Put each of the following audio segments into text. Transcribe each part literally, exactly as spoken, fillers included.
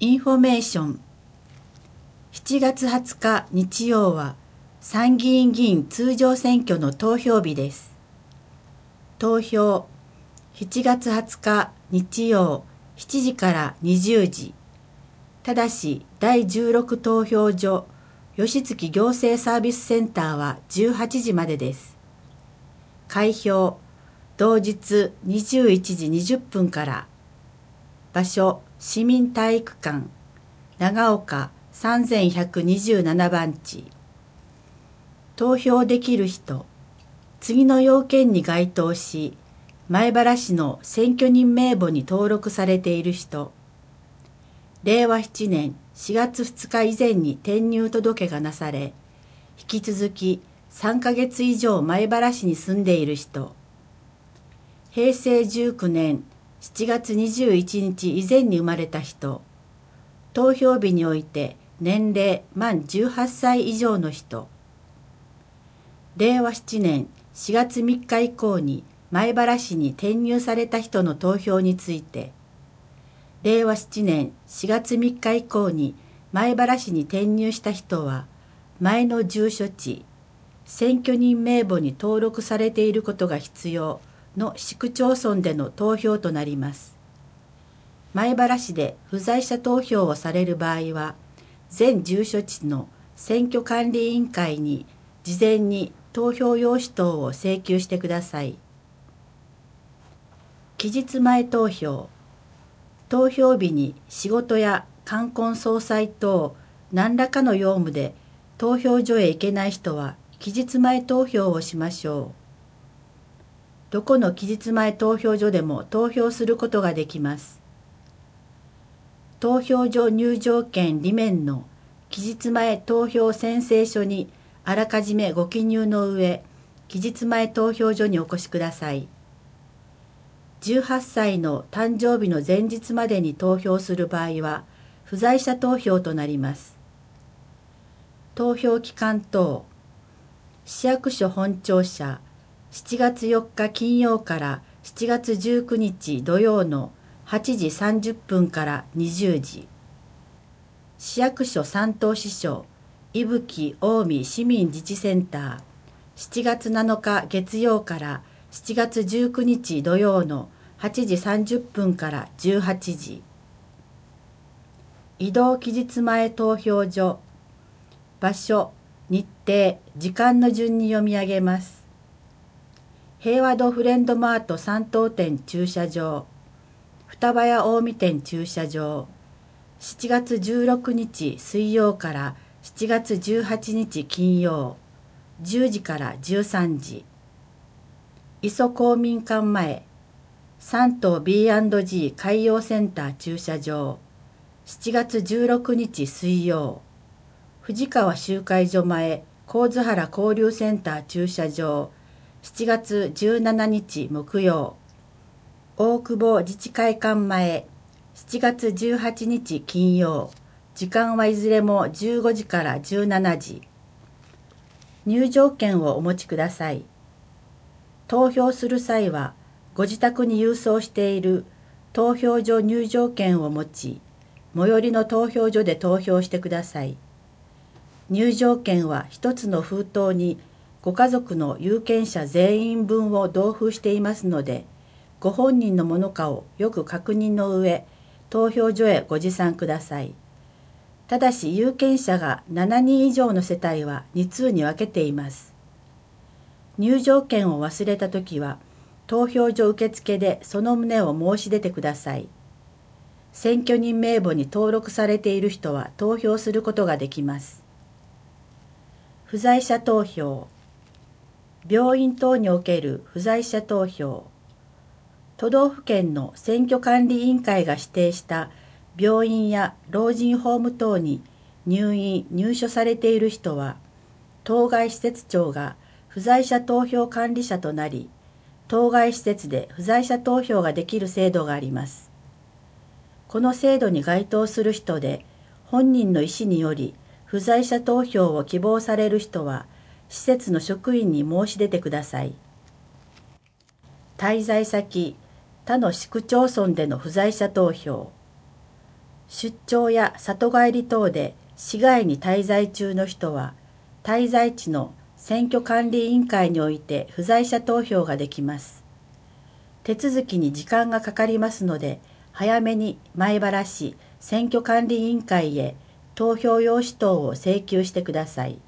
インフォメーション。しちがつはつか日曜は参議院議員通常選挙の投票日です。投票しちがつはつか日曜しちじからにじゅうじ。ただしだいじゅうろく投票所吉月行政サービスセンターはじゅうはちじまでです。開票同日にじゅういちじにじゅっぷんから。場所市民体育館長岡さんぜんひゃくにじゅうななばんち。投票できる人、次の要件に該当し米原市の選挙人名簿に登録されている人、れいわななねんしがつふつか以前に転入届がなされ、引き続きさんかげつ以上米原市に住んでいる人、へいせいじゅうきゅうねんしちがつにじゅういちにち以前に生まれた人、投票日において年齢満じゅうはっさい以上の人、れいわななねんしがつみっか以降に米原市に転入された人の投票について、れいわななねんしがつみっか以降に米原市に転入した人は、前の住所地、選挙人名簿に登録されていることが必要の市区町村での投票となります。米原市で不在者投票をされる場合は、全住所地の選挙管理委員会に事前に投票用紙等を請求してください。期日前投票。投票日に仕事や冠婚葬祭等何らかの用務で投票所へ行けない人は期日前投票をしましょう。どこの期日前投票所でも投票することができます。投票所入場券裏面の期日前投票宣誓書にあらかじめご記入の上、期日前投票所にお越しください。じゅうはっさいの誕生日の前日までに投票する場合は、不在者投票となります。投票期間等。市役所本庁舎、しちがつよっか金曜からしちがつじゅうくにち土曜のはちじさんじゅっぷんからにじゅうじ。市役所三等支所、伊吹近江市民自治センター、しちがつなのか月曜からしちがつじゅうくにち土曜のはちじさんじゅっぷんからじゅうはちじ。移動期日前投票所。場所、日程、時間の順に読み上げます。平和堂フレンドマート三等店駐車場、双葉屋近江店駐車場、しちがつじゅうろくにち水曜からしちがつじゅうはちにち金曜、じゅうじからじゅうさんじ。磯公民館前、三島 ビーアンドジー 海洋センター駐車場、しちがつじゅうろくにち水曜、藤川集会所前、神津原交流センター駐車場、しちがつじゅうしちにち木曜、大久保自治会館前、しちがつじゅうはちにち金曜、時間はいずれもじゅうごじからじゅうしちじ。入場券をお持ちください。投票する際は、ご自宅に郵送している投票所入場券を持ち、最寄りの投票所で投票してください。入場券は一つの封筒にご家族の有権者全員分を同封していますので、ご本人のものかをよく確認の上、投票所へご持参ください。ただし有権者がしちにん以上の世帯はに通に分けています。入場券を忘れたときは、投票所受付でその旨を申し出てください。選挙人名簿に登録されている人は投票することができます。不在者投票。病院等における不在者投票。都道府県の選挙管理委員会が指定した病院や老人ホーム等に入院・入所されている人は、当該施設長が不在者投票管理者となり、当該施設で不在者投票ができる制度があります。この制度に該当する人で、本人の意思により不在者投票を希望される人は、施設の職員に申し出てください。滞在先、他の市区町村での不在者投票。 出張や里帰り等で市外に滞在中の人は、滞在地の選挙管理委員会において不在者投票ができます。手続きに時間がかかりますので、早めに米原市選挙管理委員会へ投票用紙等を請求してください。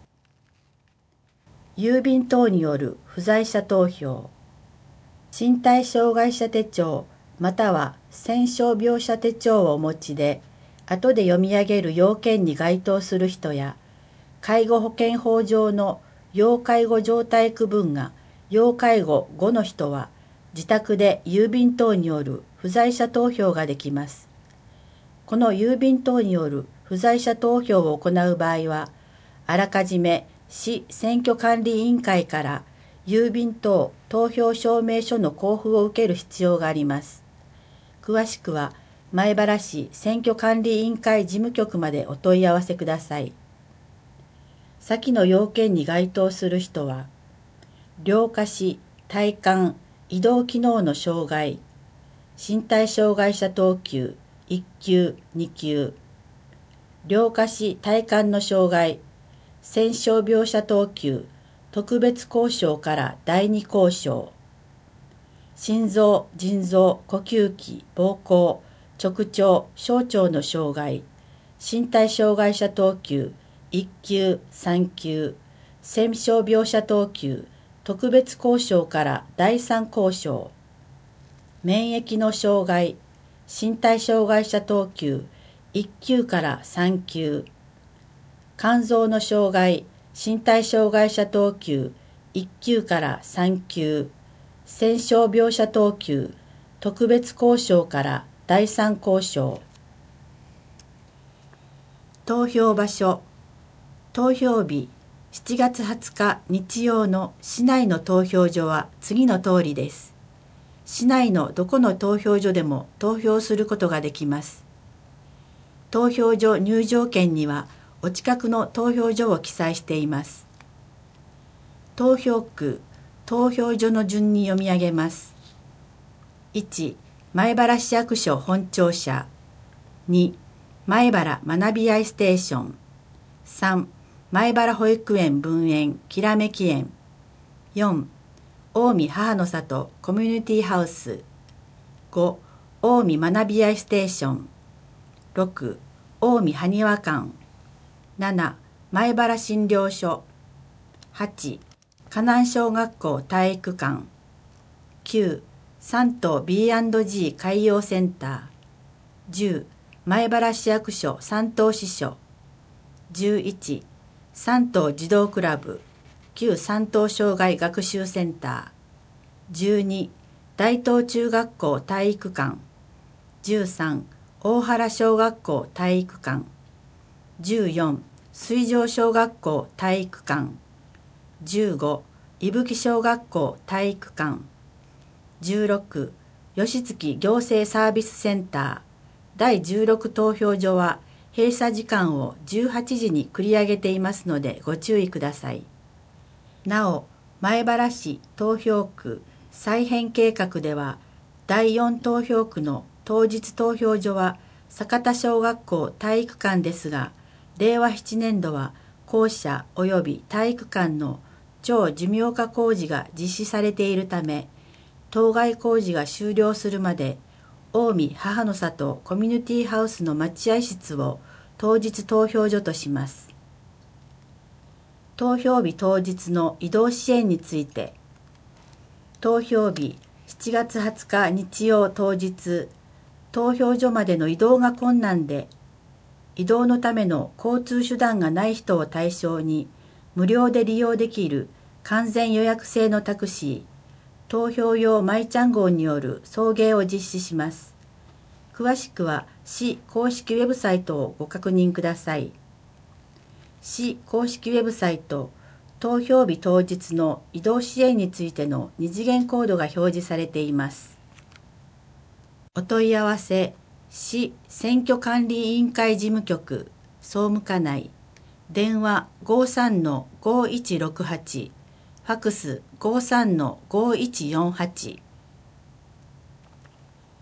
郵便等による不在者投票。身体障害者手帳または戦傷病者手帳をお持ちで、後で読み上げる要件に該当する人や、介護保険法上の要介護状態区分が要介護ごの人は、自宅で郵便等による不在者投票ができます。この郵便等による不在者投票を行う場合は、あらかじめ市選挙管理委員会から郵便等投票証明書の交付を受ける必要があります。詳しくは、米原市選挙管理委員会事務局までお問い合わせください。先の要件に該当する人は、両下肢、体幹、移動機能の障害、身体障害者等級いっ級、に級、両下肢体幹の障害、戦傷病者等級特別交渉からだいに交渉、心臓、腎臓、呼吸器、膀胱、直腸、小腸の障害、身体障害者等級いっ級、さん級、戦傷病者等級特別交渉からだいさん交渉、免疫の障害、身体障害者等級いっ級からさん級、肝臓の障害、身体障害者等級いっ級からさん級、戦傷病者等級特別交渉からだいさん交渉。投票場所。投票日しちがつはつか日曜の市内の投票所は次の通りです。市内のどこの投票所でも投票することができます。投票所入場券にはお近くの投票所を記載しています。投票区、投票所の順に読み上げます。いち、米原市役所本庁舎。に、米原学び合いステーション。さん、米原保育園分園きらめき園。よん、近江母の里コミュニティハウス。ご、近江学び合いステーション。ろく、近江埴輪館。なな、米原診療所。はち、河南小学校体育館。きゅう、山東 ビーアンドジー 海洋センター。じゅう、米原市役所山東支所。じゅういち、山東児童クラブ旧山東障害学習センター。じゅうに、大東中学校体育館。じゅうさん、大原小学校体育館。じゅうよん、水上小学校体育館。じゅうご、伊吹小学校体育館。じゅうろく、吉月行政サービスセンター。だいじゅうろく投票所は閉鎖時間をじゅうはちじに繰り上げていますのでご注意ください。なお、米原市投票区再編計画では、だいよん投票区の当日投票所は酒田小学校体育館ですが、れいわななねん度は校舎及び体育館の超寿命化工事が実施されているため、当該工事が終了するまで、近江母の里コミュニティハウスの待合室を当日投票所とします。投票日当日の移動支援について、投票日しちがつはつか日曜当日、投票所までの移動が困難で、移動のための交通手段がない人を対象に、無料で利用できる完全予約制のタクシー、投票用マイちゃん号による送迎を実施します。詳しくは市公式ウェブサイトをご確認ください。市公式ウェブサイト、投票日当日の移動支援についての二次元コードが表示されています。お問い合わせ、市選挙管理委員会事務局、総務課内、電話 ごさんのごいちろくはち、ファクス ごさんのごいちよんはち。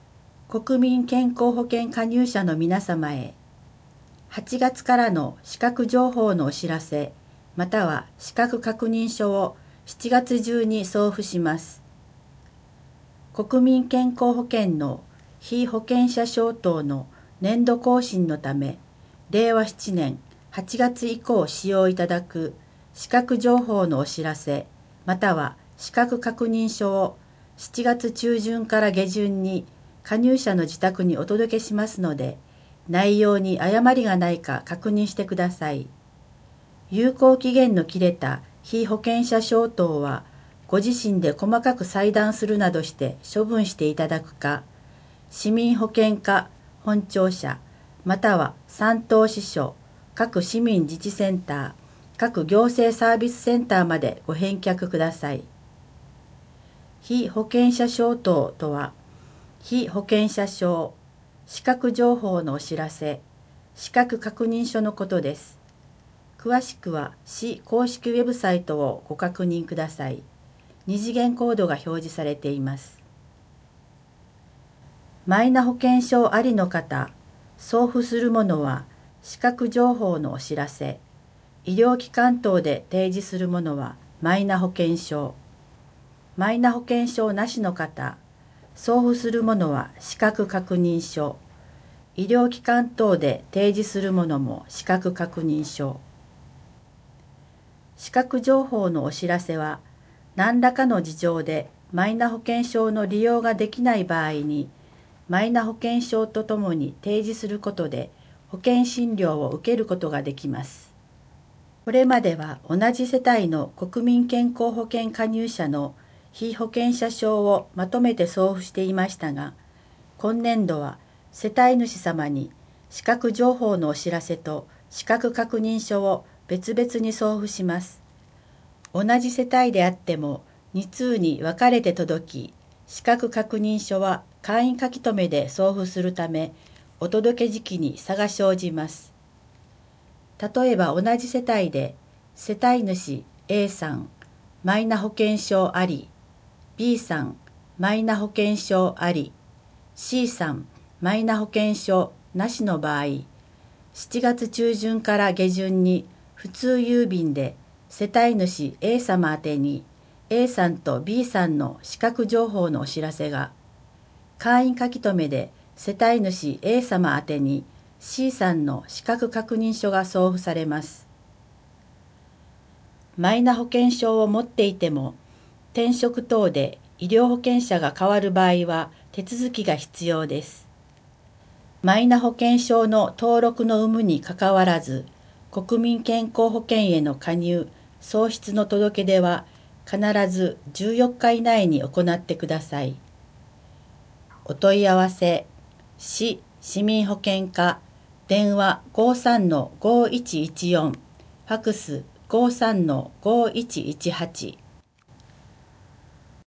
国民健康保険加入者の皆様へ、はちがつからの資格情報のお知らせ、または資格確認書をしちがつ中に送付します。国民健康保険の被保険者証等の年度更新のため、れいわしちねんはちがつ以降使用いただく資格情報のお知らせ、または資格確認書をしちがつ中旬から下旬に加入者の自宅にお届けしますので、内容に誤りがないか確認してください。有効期限の切れた被保険者証等は、ご自身で細かく裁断するなどして処分していただくか、市民保険課本庁舎、または三等支所、各市民自治センター、各行政サービスセンターまでご返却ください。被保険者証等とは、被保険者証、資格情報のお知らせ、資格確認書のことです。詳しくは市公式ウェブサイトをご確認ください。二次元コードが表示されています。マイナ保険証ありの方、送付するものは資格情報のお知らせ、医療機関等で提示するものはマイナ保険証、マイナ保険証なしの方、送付するものは資格確認書、医療機関等で提示するものも資格確認書。資格情報のお知らせは、何らかの事情でマイナ保険証の利用ができない場合に、マイナ保険証とともに提示することで保険診療を受けることができます。これまでは同じ世帯の国民健康保険加入者の被保険者証をまとめて送付していましたが、今年度は世帯主様に資格情報のお知らせと資格確認書を別々に送付します。同じ世帯であってもに通に分かれて届き、資格確認書は簡易書き留めで送付するため、お届け時期に差が生じます。例えば同じ世帯で、世帯主 A さん、マイナ保険証あり、B さん、マイナ保険証あり、C さん、マイナ保険証なしの場合、しちがつ中旬から下旬に普通郵便で世帯主 A 様宛てに A さんと B さんの資格情報のお知らせが、簡易書き留めで世帯主 A 様宛てに C さんの資格確認書が送付されます。マイナ保険証を持っていても、転職等で医療保険者が変わる場合は手続きが必要です。マイナ保険証の登録の有無にかかわらず、国民健康保険への加入・喪失の届け出は必ずじゅうよっか以内に行ってください。お問い合わせ、市市民保険課、電話 ごーさんのごーいちいちよん、ファクス ごーさんのごーいちいちはち。